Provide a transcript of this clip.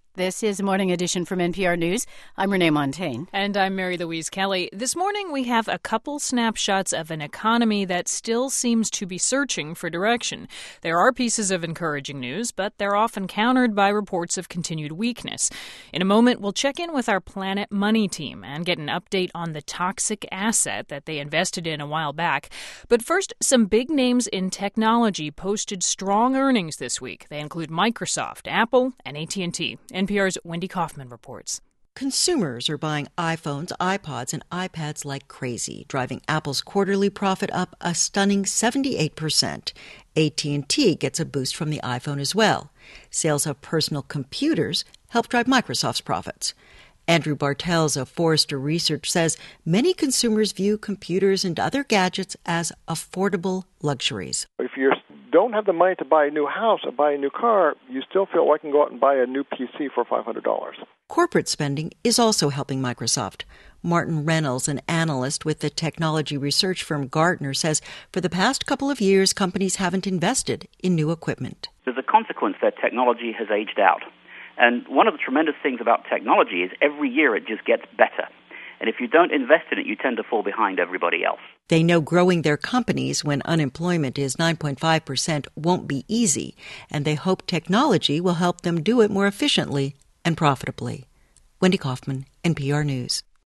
This is Morning Edition from NPR News. I'm Renee Montaigne. And I'm Mary Louise Kelly. This morning we have a couple snapshots of an economy that still seems to be searching for direction. There are pieces of encouraging news, but they're often countered by reports of continued weakness. In a moment, we'll check in with our Planet Money team and get an update on the toxic asset that they invested in a while back. But first, some big names in technology posted strong earnings this week. They include Microsoft, Apple, and AT&T. NPR's Wendy Kaufman reports. Consumers are buying iPhones, iPods, and iPads like crazy, driving Apple's quarterly profit up a stunning 78%. AT&T gets a boost from the iPhone as well. Sales of personal computers help drive Microsoft's profits. Andrew Bartels of Forrester Research says many consumers view computers and other gadgets as affordable luxuries. If you don't have the money to buy a new house or buy a new car, you still feel like I can go out and buy a new PC for $500. Corporate spending is also helping Microsoft. Martin Reynolds, an analyst with the technology research firm Gartner, says for the past couple of years, companies haven't invested in new equipment. There's a consequence that technology has aged out. And one of the tremendous things about technology is every year it just gets better. And if you don't invest in it, you tend to fall behind everybody else. They know growing their companies when unemployment is 9.5% won't be easy, and they hope technology will help them do it more efficiently and profitably. Wendy Kaufman, NPR News.